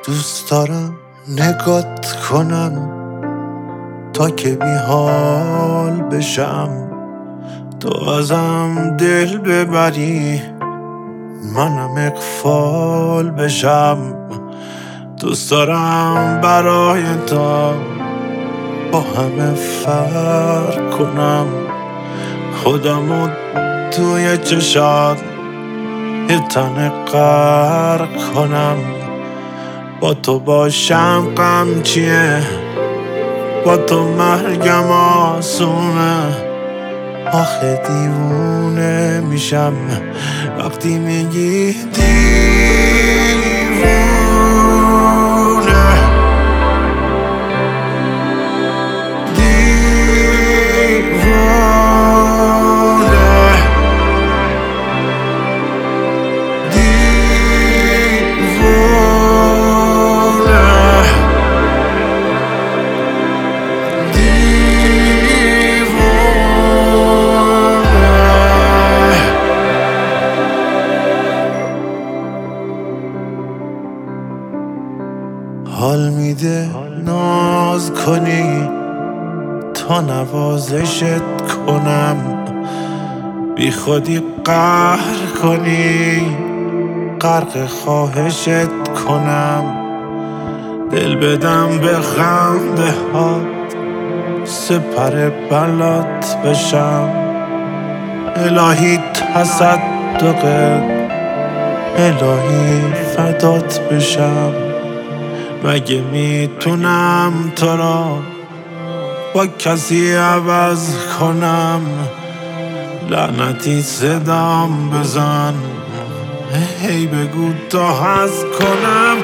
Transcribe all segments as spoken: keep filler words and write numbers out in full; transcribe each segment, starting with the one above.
دوست دارم نگات کنم تا که بی حال بشم، تو ازم دل ببری منم اغفال بشم. دوست دارم برای تو با همه فرق کنم، خودمو توی چشات یه تن غرق کنم. با تو باشم غم چیه، با تو مرگم آسونه. آخه دیوونه میشم وقتی میگی دیوونه. حال میده ناز کنی تا نوازشت کنم، بی خودی قهر کنی غرق خواهشت کنم. دل بدم به خنده هات سپر بلات بشم، الهی تصدقت الهی فدات بشم. مگه میتونم تو را با کسی عوض کنم؟ لعنتی صدام بزن هی بگو تا هست کنم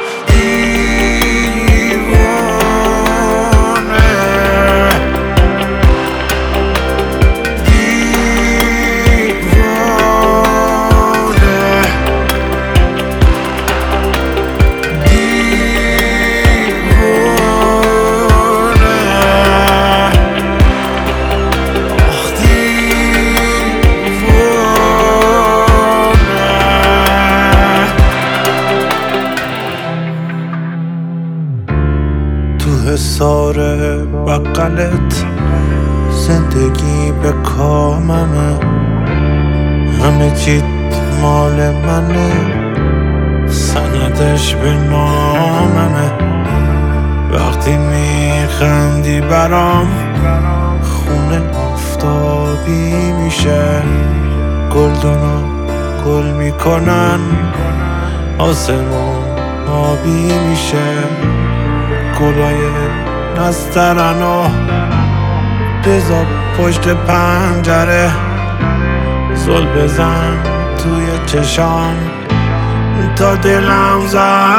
حصار بقلت زندگی به کاممه، همه چیت مال منه سندش به ناممه. وقتی میخندی برام خونه آفتابی میشه، گلدونا گل میکنن آسمون آبی میشه. گلای نسترنو بذار پشت پنجره، زل بزن توی چشام تا دلم زد